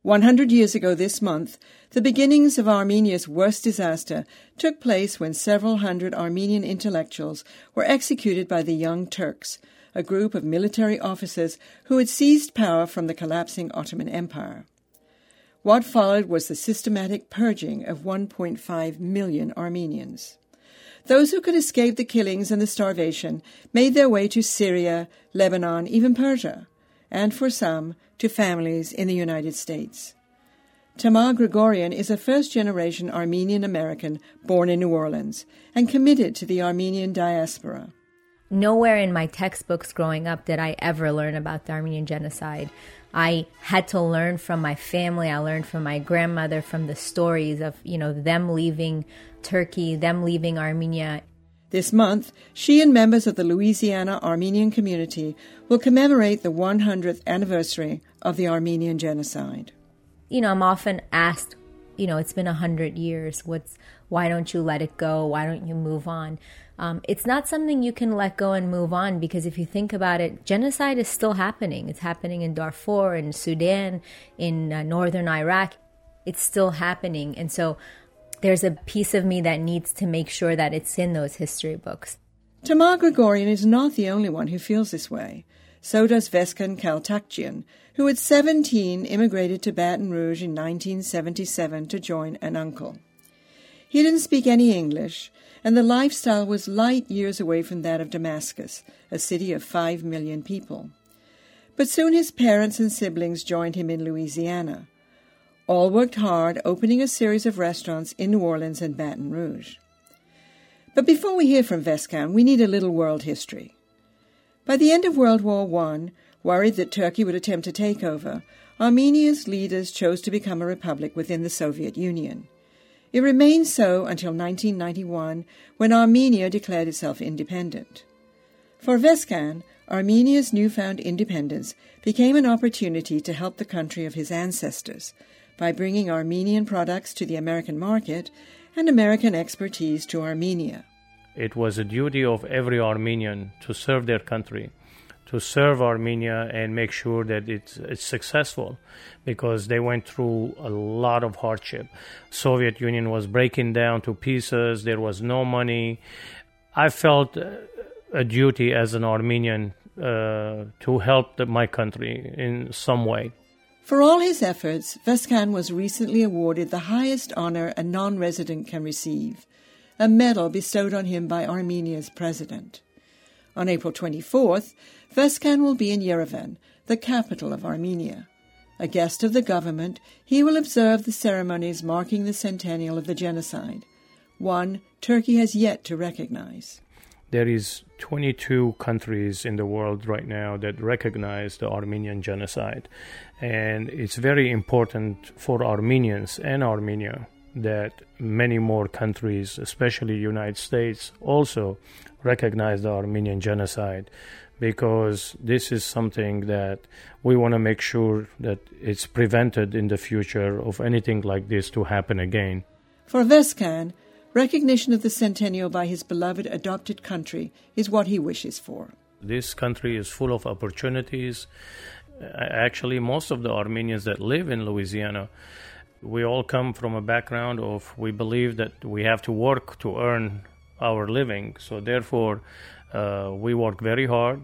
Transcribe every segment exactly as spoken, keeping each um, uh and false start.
One hundred years ago this month, the beginnings of Armenia's worst disaster took place when several hundred Armenian intellectuals were executed by the Young Turks, a group of military officers who had seized power from the collapsing Ottoman Empire. What followed was the systematic purging of one point five million Armenians. Those who could escape the killings and the starvation made their way to Syria, Lebanon, even Persia, and for some, to families in the United States. Tamar Grigorian is a first-generation Armenian-American born in New Orleans and committed to the Armenian diaspora. Nowhere in my textbooks growing up did I ever learn about the Armenian genocide. I had to learn from my family. I learned from my grandmother, from the stories of, you know, them leaving Turkey, them leaving Armenia. This month, she and members of the Louisiana Armenian community will commemorate the one hundredth anniversary of the Armenian genocide. You know, I'm often asked, you know, it's been a hundred years. What's, why don't you let it go? Why don't you move on? Um, it's not something you can let go and move on, because if you think about it, genocide is still happening. It's happening in Darfur, in Sudan, in uh, northern Iraq. It's still happening. And so there's a piece of me that needs to make sure that it's in those history books. Tamar Grigorian is not the only one who feels this way. So does Veskan Kaltakjian, who at seventeen immigrated to Baton Rouge in nineteen seventy-seven to join an uncle. He didn't speak any English, and the lifestyle was light years away from that of Damascus, a city of five million people. But soon his parents and siblings joined him in Louisiana. All worked hard, opening a series of restaurants in New Orleans and Baton Rouge. But before we hear from Veskan, we need a little world history. By the end of World War One, worried that Turkey would attempt to take over, Armenia's leaders chose to become a republic within the Soviet Union. It remained so until nineteen ninety-one, when Armenia declared itself independent. For Veskan, Armenia's newfound independence became an opportunity to help the country of his ancestors by bringing Armenian products to the American market and American expertise to Armenia. It was a duty of every Armenian to serve their country, to serve Armenia and make sure that it's, it's successful, because they went through a lot of hardship. Soviet Union was breaking down to pieces. There was no money. I felt a duty as an Armenian uh, to help the, my country in some way. For all his efforts, Veskan was recently awarded the highest honor a non-resident can receive, a medal bestowed on him by Armenia's president. On April twenty-fourth, Veskan will be in Yerevan, the capital of Armenia. A guest of the government, he will observe the ceremonies marking the centennial of the genocide, one Turkey has yet to recognize. There is twenty-two countries in the world right now that recognize the Armenian genocide. And it's very important for Armenians and Armenia that many more countries, especially the United States, also recognize the Armenian genocide, because this is something that we want to make sure that it's prevented in the future of anything like this to happen again. For Veskan, recognition of the centennial by his beloved adopted country is what he wishes for. This country is full of opportunities. Actually, most of the Armenians that live in Louisiana, we all come from a background of we believe that we have to work to earn our living. So therefore, uh, we work very hard,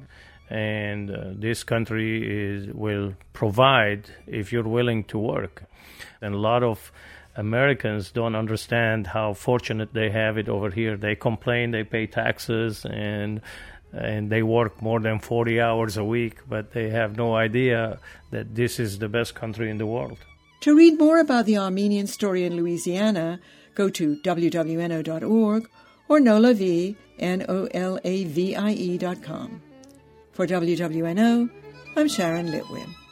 and uh, this country is will provide if you're willing to work. And a lot of Americans don't understand how fortunate they have it over here. They complain, they pay taxes, and and they work more than forty hours a week, but they have no idea that this is the best country in the world. To read more about the Armenian story in Louisiana, go to w w n o dot org or Nolavie, N O L A V I E dot com. For W W N O, I'm Sharon Litwin.